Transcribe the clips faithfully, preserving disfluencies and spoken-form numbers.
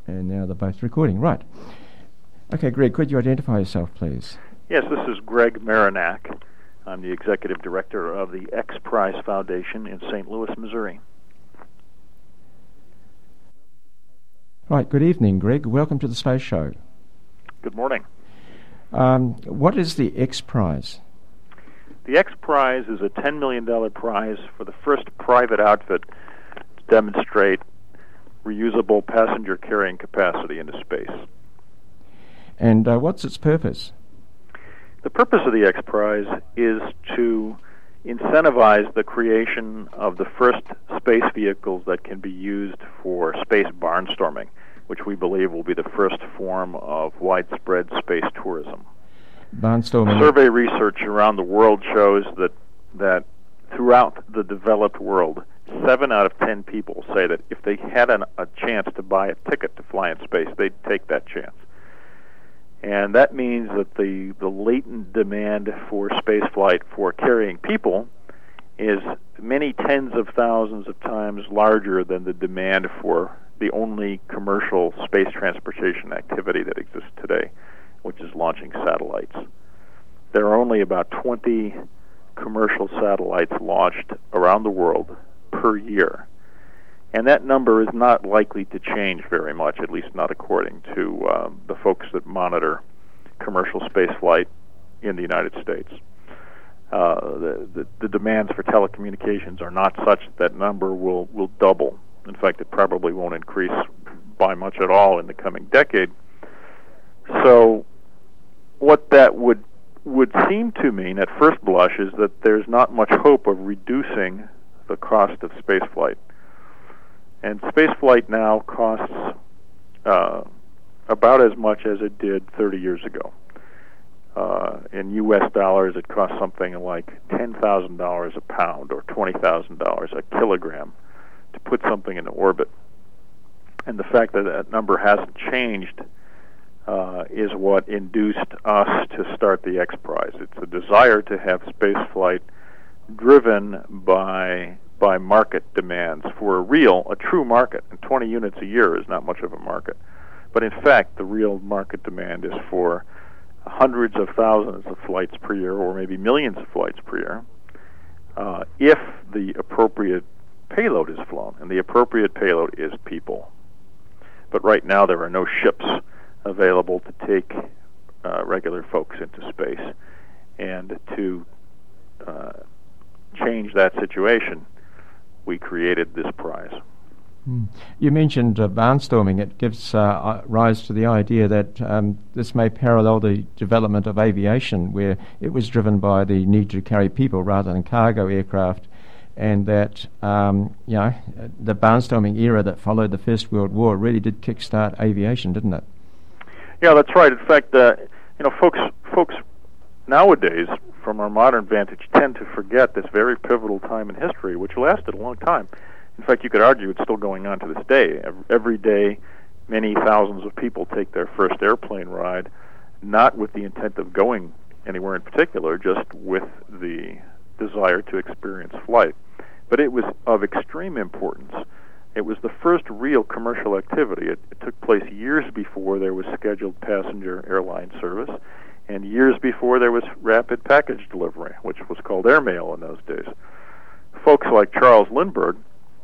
And now they're both recording. Right. Okay, Greg, could you identify yourself, please? Yes, this is Greg Marinak. I'm the Executive Director of the X Prize Foundation in Saint Louis, Missouri. Right, good evening, Greg. Welcome to the Space Show. Good morning. Um, what is the X Prize? The X Prize is a ten million dollars prize for the first private outfit to demonstrate reusable passenger carrying capacity into space. And uh, what's its purpose? The purpose of the X Prize is to incentivize the creation of the first space vehicles that can be used for space barnstorming, which we believe will be the first form of widespread space tourism. Barnstorming. Survey research around the world shows that that throughout the developed world, seven out of ten people say that if they had an, a chance to buy a ticket to fly in space, they'd take that chance. And that means that the, the latent demand for space flight for carrying people is many tens of thousands of times larger than the demand for the only commercial space transportation activity that exists today, which is launching satellites. There are only about twenty commercial satellites launched around the world per year. And that number is not likely to change very much, at least not according to um, the folks that monitor commercial space flight in the United States. Uh, the, the, the demands for telecommunications are not such that number will, will double. In fact, it probably won't increase by much at all in the coming decade. So what that would would seem to mean at first blush is that there's not much hope of reducing the cost of spaceflight. And spaceflight now costs uh, about as much as it did thirty years ago. Uh, in U S dollars, it costs something like ten thousand dollars a pound or twenty thousand dollars a kilogram to put something into orbit. And the fact that that number hasn't changed uh, is what induced us to start the X Prize. It's a desire to have spaceflight driven by by market demands for a real, a true market. And twenty units a year is not much of a market. But in fact, the real market demand is for hundreds of thousands of flights per year, or maybe millions of flights per year, uh, if the appropriate payload is flown. And the appropriate payload is people. But right now there are no ships available to take uh, regular folks into space. And to uh, change that situation, we created this prize. Mm. You mentioned uh, barnstorming. It gives uh, rise to the idea that um, this may parallel the development of aviation, where it was driven by the need to carry people rather than cargo aircraft, and that um, you know the barnstorming era that followed the First World War really did kickstart aviation, didn't it? Yeah, that's right. In fact, uh, you know, folks, folks nowadays, from our modern vantage, tend to forget this very pivotal time in history, which lasted a long time. In fact, you could argue it's still going on to this day. Every day, many thousands of people take their first airplane ride, not with the intent of going anywhere in particular, just with the desire to experience flight. But it was of extreme importance. It was the first real commercial activity. It, it took place years before there was scheduled passenger airline service, and years before there was rapid package delivery, which was called airmail in those days. Folks like Charles Lindbergh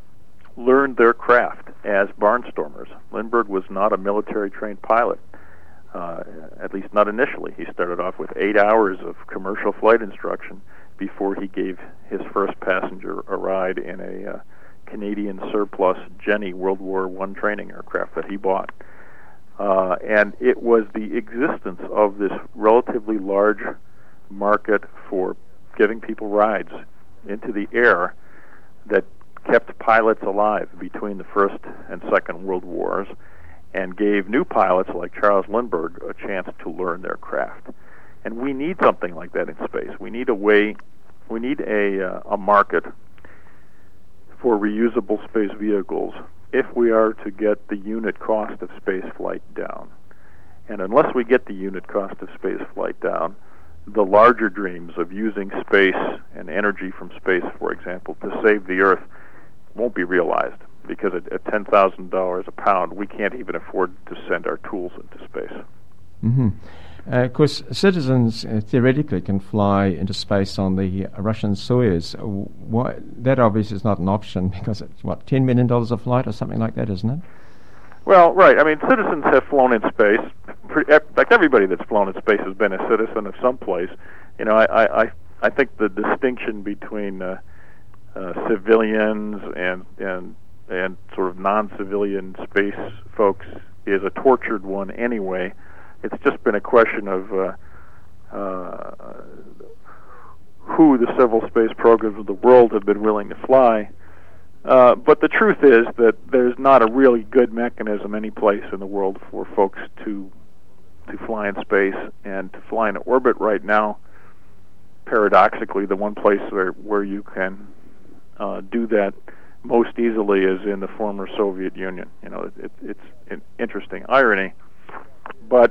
learned their craft as barnstormers. Lindbergh was not a military-trained pilot, uh, at least not initially. He started off with eight hours of commercial flight instruction before he gave his first passenger a ride in a uh, Canadian surplus Jenny World War One training aircraft that he bought. Uh, and it was the existence of this relatively large market for giving people rides into the air that kept pilots alive between the First and Second World Wars and gave new pilots like Charles Lindbergh a chance to learn their craft. And we need something like that in space. We need a way, we need a, uh, a market for reusable space vehicles if we are to get the unit cost of space flight down. And unless we get the unit cost of space flight down, the larger dreams of using space and energy from space, for example, to save the Earth won't be realized. because at, at ten thousand dollars a pound, we can't even afford to send our tools into space. Mm-hmm. Uh, of course, citizens uh, theoretically can fly into space on the uh, Russian Soyuz. Uh, why, that obviously is not an option because it's, what, ten million dollars a flight or something like that, isn't it? Well, right. I mean, citizens have flown in space. Pretty, like everybody that's flown in space has been a citizen of some place. You know, I, I, I think the distinction between uh, uh, civilians and, and, and sort of non-civilian space folks is a tortured one anyway. It's just been a question of uh, uh, who the civil space programs of the world have been willing to fly. Uh, but the truth is that there's not a really good mechanism any place in the world for folks to to fly in space and to fly in orbit right now. Paradoxically, the one place where, where you can uh, do that most easily is in the former Soviet Union. You know, it, it, it's an interesting irony. But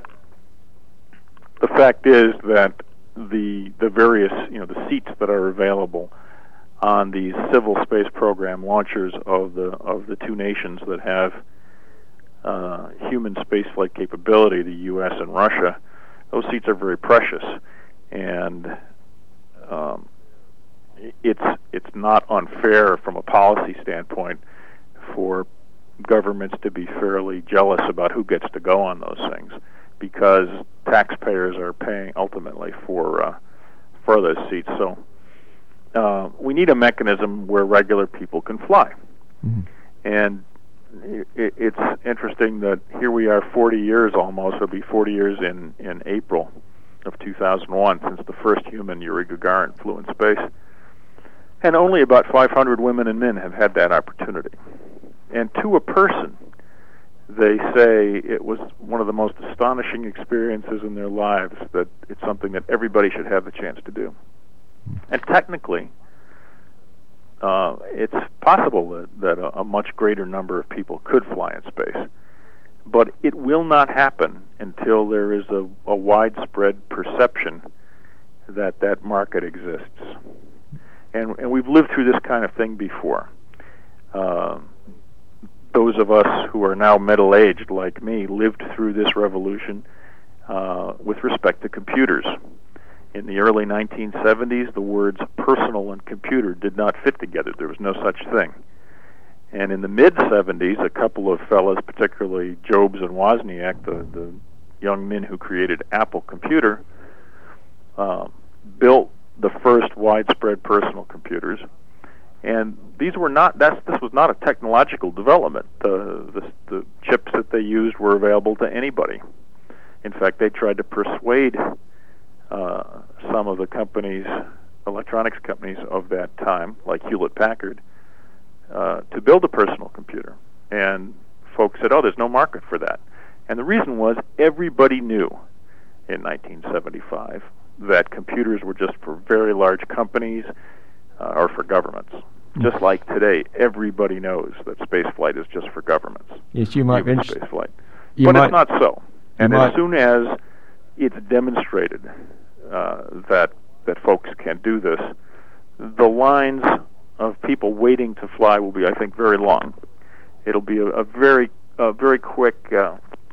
the fact is that the the various, you know, the seats that are available on the civil space program launchers of the of the two nations that have uh, human spaceflight capability, the U S and Russia, those seats are very precious, and um, it's it's not unfair from a policy standpoint for governments to be fairly jealous about who gets to go on those things, because taxpayers are paying ultimately for uh, for those seats. So uh, we need a mechanism where regular people can fly. Mm-hmm. And it, it's interesting that here we are forty years almost, it'll be forty years in, in April of two thousand one since the first human, Yuri Gagarin, flew in space. And only about five hundred women and men have had that opportunity. And to a person, they say it was one of the most astonishing experiences in their lives, that it's something that everybody should have the chance to do. And technically, uh, it's possible that, that a, a much greater number of people could fly in space. But it will not happen until there is a, a widespread perception that that market exists. And, and we've lived through this kind of thing before. Uh, Those of us who are now middle-aged, like me, lived through this revolution uh, with respect to computers. In the early nineteen seventies, the words personal and computer did not fit together. There was no such thing. And in the mid-seventies, a couple of fellows, particularly Jobs and Wozniak, the, the young men who created Apple Computer, uh, built the first widespread personal computers. And these were not. That's this was not a technological development. The, the the chips that they used were available to anybody. In fact, they tried to persuade uh, some of the companies, electronics companies of that time, like Hewlett Packard, uh, to build a personal computer. And folks said, "Oh, there's no market for that." And the reason was everybody knew in nineteen seventy-five that computers were just for very large companies. Uh, or for governments. Just like today, everybody knows that space flight is just for governments. Yes, you might Human mention. Space flight. You but might, it's not so. And might, as soon as it's demonstrated uh, that that folks can do this, the lines of people waiting to fly will be, I think, very long. It'll be a, a very, a very quick. Uh,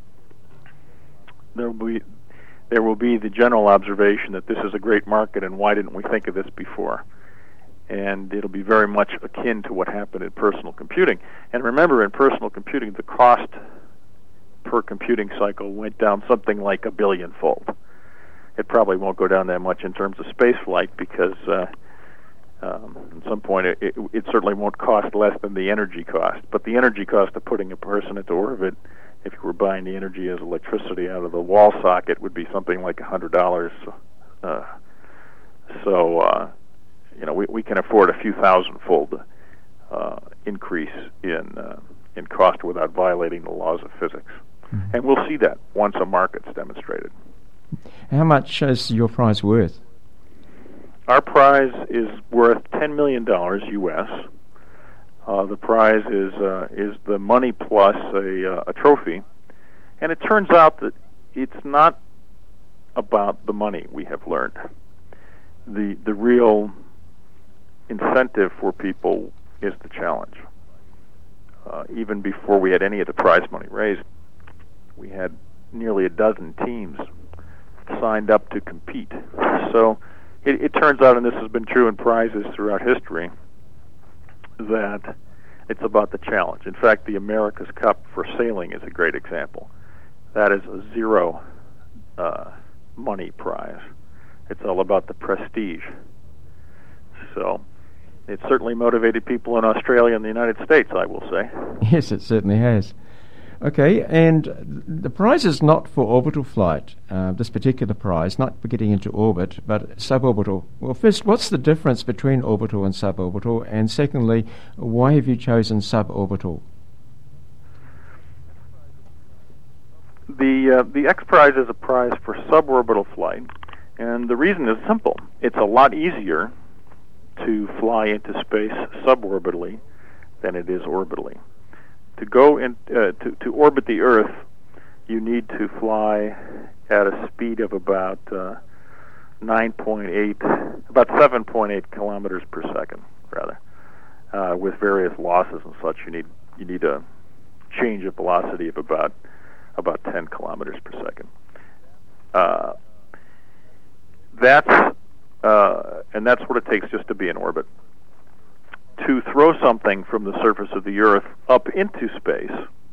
there will be. There will be the general observation that this is a great market, and why didn't we think of this before? And it'll be very much akin to what happened in personal computing. And remember, in personal computing, the cost per computing cycle went down something like a billion-fold. It probably won't go down that much in terms of space flight, because uh, um, at some point it, it, it certainly won't cost less than the energy cost. But the energy cost of putting a person into orbit, if you were buying the energy as electricity out of the wall socket, would be something like one hundred dollars. Uh, so... Uh, You know, we, we can afford a few thousand-fold uh, increase in uh, in cost without violating the laws of physics, mm-hmm. and we'll see that once a market's demonstrated. How much is your prize worth? Our prize is worth ten million dollars U S. Uh, the prize is uh, is the money plus a uh, a trophy, and it turns out that it's not about the money. We have learned the the real incentive for people is the challenge. uh, even before we had any of the prize money raised, we had nearly a dozen teams signed up to compete. So it, it turns out, and this has been true in prizes throughout history, that it's about the challenge. In fact, the America's Cup for sailing is a great example. That is a zero uh, money prize. It's all about the prestige. So it certainly motivated people in Australia and the United States, I will say. Yes, it certainly has. Okay, and the prize is not for orbital flight, uh, this particular prize, not for getting into orbit, but suborbital. Well, first, what's the difference between orbital and suborbital? And secondly, why have you chosen suborbital? The, uh, the X Prize is a prize for suborbital flight, and the reason is simple. It's a lot easier to fly into space suborbitally than it is orbitally. To go in, uh, to, to orbit the Earth, you need to fly at a speed of about uh, nine point eight, about seven point eight kilometers per second, rather, uh, with various losses and such. You need you need a change of velocity of about about ten kilometers per second. Uh, that's uh, and that's what it takes just to be in orbit. To throw something from the surface of the Earth up into space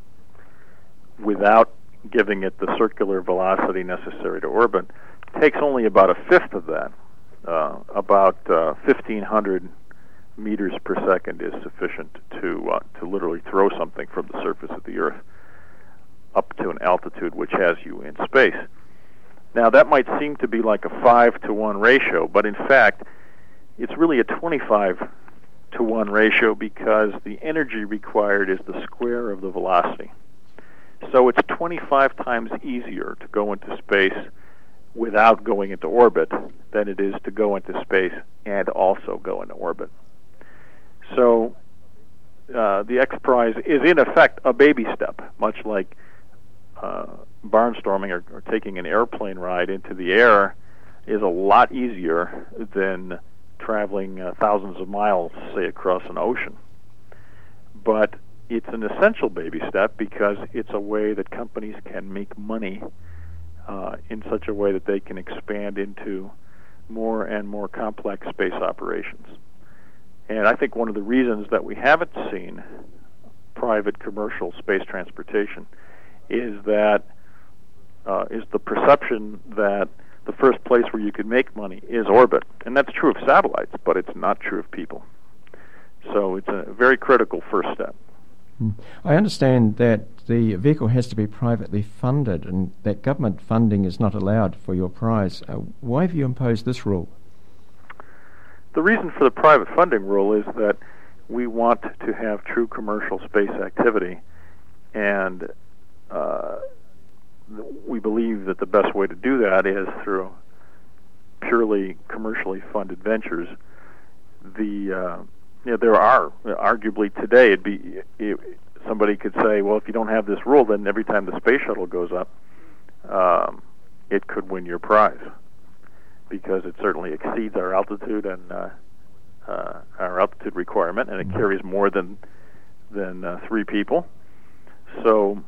without giving it the circular velocity necessary to orbit takes only about a fifth of that. Uh, about uh, fifteen hundred meters per second is sufficient to uh, to literally throw something from the surface of the Earth up to an altitude which has you in space. Now, that might seem to be like a five to one ratio, but in fact, it's really a twenty-five to one ratio because the energy required is the square of the velocity. So it's twenty-five times easier to go into space without going into orbit than it is to go into space and also go into orbit. So uh, the X Prize is in effect a baby step, much like uh, barnstorming or, or taking an airplane ride into the air is a lot easier than traveling uh, thousands of miles, say, across an ocean. But it's an essential baby step because it's a way that companies can make money uh, in such a way that they can expand into more and more complex space operations. And I think one of the reasons that we haven't seen private commercial space transportation is that uh, is the perception that the first place where you could make money is orbit. And that's true of satellites, but it's not true of people. So it's a very critical first step. I understand that the vehicle has to be privately funded and that government funding is not allowed for your prize. Uh, why have you imposed this rule? The reason for the private funding rule is that we want to have true commercial space activity, and uh, we believe that the best way to do that is through purely commercially funded ventures. The uh, you know, there are arguably today it'd be it, somebody could say, well, if you don't have this rule, then every time the space shuttle goes up, um, it could win your prize because it certainly exceeds our altitude and uh, uh, our altitude requirement, and it carries more than than uh, three people. So.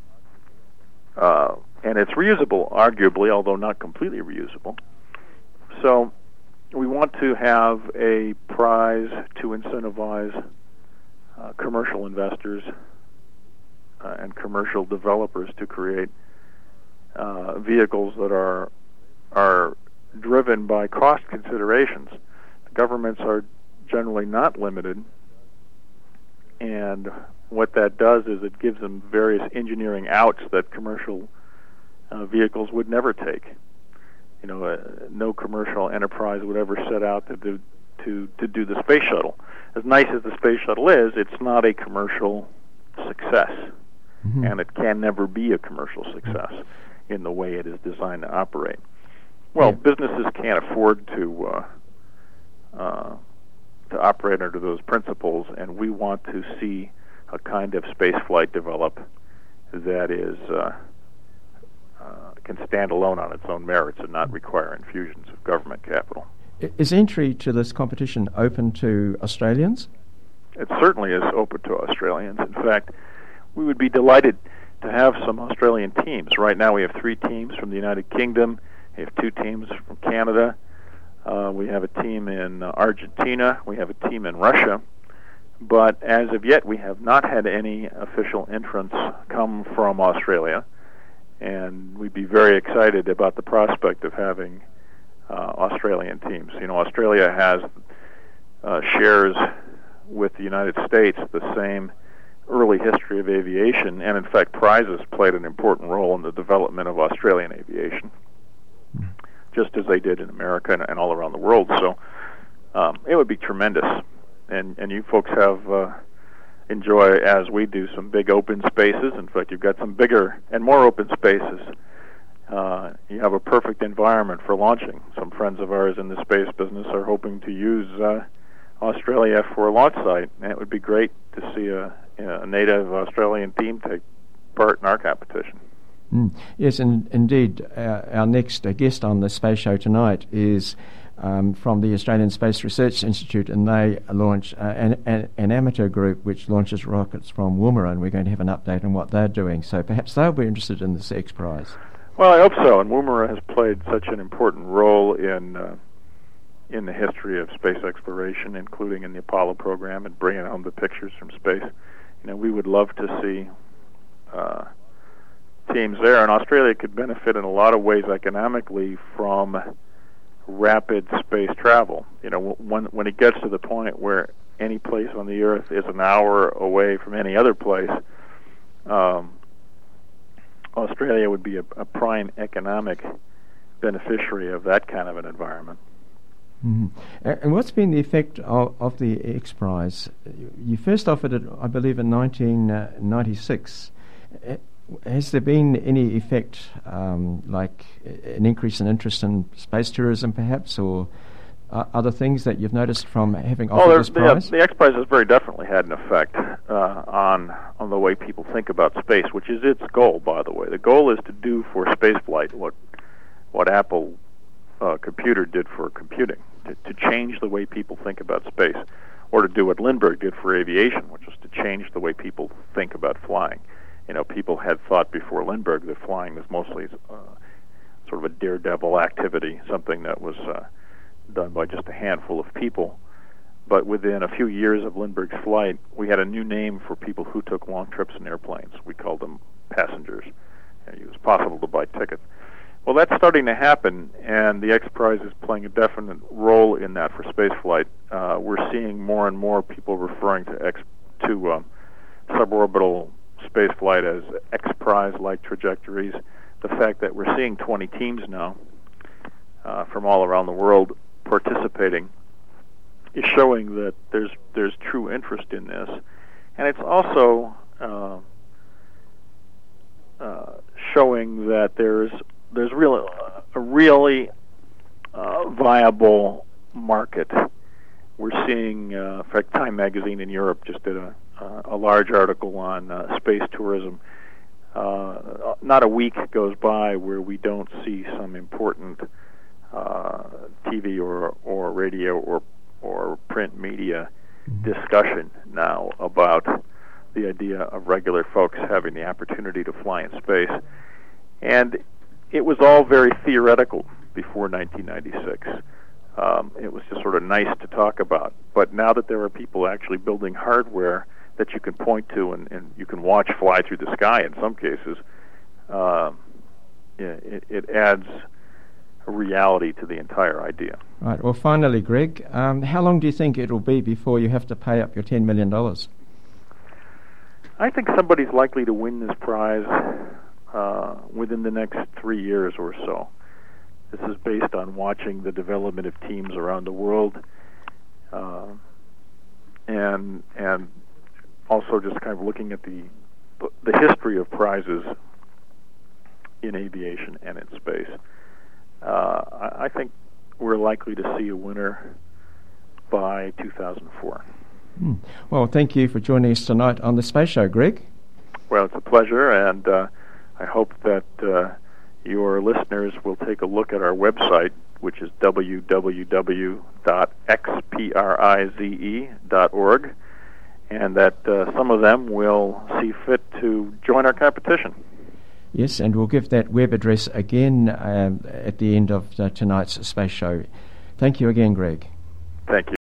Uh, and it's reusable, arguably, although not completely reusable. So we want to have a prize to incentivize uh, commercial investors uh, and commercial developers to create uh, vehicles that are are driven by cost considerations. The governments are generally not limited, and what that does is it gives them various engineering outs that commercial uh, vehicles would never take. You know, uh, no commercial enterprise would ever set out to do to to do the space shuttle. As nice as the space shuttle is, it's not a commercial success, mm-hmm. and it can never be a commercial success in the way it is designed to operate. Well, yeah. Businesses can't afford to uh, uh, to operate under those principles, and we want to see a kind of space flight develop that is uh, uh, can stand alone on its own merits and not require infusions of government capital. Is entry to this competition open to Australians? It certainly is open to Australians. In fact, we would be delighted to have some Australian teams. Right now we have three teams from the United Kingdom. We have two teams from Canada. Uh, we have a team in uh, Argentina. We have a team in Russia. But as of yet, we have not had any official entrants come from Australia. And we'd be very excited about the prospect of having uh, Australian teams. You know, Australia has uh, shares with the United States the same early history of aviation, and in fact prizes played an important role in the development of Australian aviation, just as they did in America and, and all around the world. So um, it would be tremendous, and and you folks have uh, enjoy, as we do, some big open spaces. In fact, you've got some bigger and more open spaces. Uh, you have a perfect environment for launching. Some friends of ours in the space business are hoping to use uh, Australia for a launch site, and it would be great to see a a native Australian team take part in our competition. Mm. Yes, and indeed, uh, our next uh, guest on the Space Show tonight is um, from the Australian Space Research Institute, and they launch uh, an, an, an amateur group which launches rockets from Woomera, and we're going to have an update on what they're doing. So perhaps they'll be interested in this X Prize. Well, I hope so, and Woomera has played such an important role in uh, in the history of space exploration, including in the Apollo program and bringing home the pictures from space. You know, we would love to see uh, teams there, and Australia could benefit in a lot of ways economically from rapid space travel. You know, when when it gets to the point where any place on the Earth is an hour away from any other place, um, Australia would be a, a prime economic beneficiary of that kind of an environment. Mm-hmm. And what's been the effect of, of the X Prize? You first offered it, I believe, in nineteen ninety-six. Has there been any effect, um, like an increase in interest in space tourism, perhaps, or uh, other things that you've noticed from having offered well, this prize? The, the X Prize has very definitely had an effect uh, on on the way people think about space, which is its goal, by the way. The goal is to do for spaceflight what what Apple uh, Computer did for computing. To, to change the way people think about space, or to do what Lindbergh did for aviation, which was to change the way people think about flying. You know, people had thought before Lindbergh that flying was mostly uh, sort of a daredevil activity, something that was uh, done by just a handful of people. But within a few years of Lindbergh's flight, we had a new name for people who took long trips in airplanes. We called them passengers. And it was possible to buy tickets. Well, that's starting to happen, and the X Prize is playing a definite role in that for spaceflight. Uh, we're seeing more and more people referring to X to um, suborbital spaceflight as X Prize-like trajectories. The fact that we're seeing twenty teams now uh, from all around the world participating is showing that there's there's true interest in this, and it's also uh, uh, showing that there's there's real, a really uh, viable market. We're seeing, uh, in fact, Time Magazine in Europe just did a, uh, a large article on uh, space tourism. Uh, not a week goes by where we don't see some important uh, T V or, or radio or, or print media discussion now about the idea of regular folks having the opportunity to fly in space. And it was all very theoretical before nineteen ninety-six. Um, it was just sort of nice to talk about. But now that there are people actually building hardware that you can point to and, and you can watch fly through the sky in some cases, uh, it, it adds a reality to the entire idea. Right. Well, finally, Greg, um, how long do you think it will be before you have to pay up your ten million dollars? I think somebody's likely to win this prize uh, within the next three years or so. This is based on watching the development of teams around the world, uh, and and also just kind of looking at the the history of prizes in aviation and in space. Uh, I, I think we're likely to see a winner by two thousand four. Hmm. Well, thank you for joining us tonight on the Space Show, Greg. Well, it's a pleasure, and uh, I hope that uh, your listeners will take a look at our website, which is w w w dot x prize dot org, and that uh, some of them will see fit to join our competition. Yes, and we'll give that web address again um, at the end of uh, tonight's space show. Thank you again, Greg. Thank you.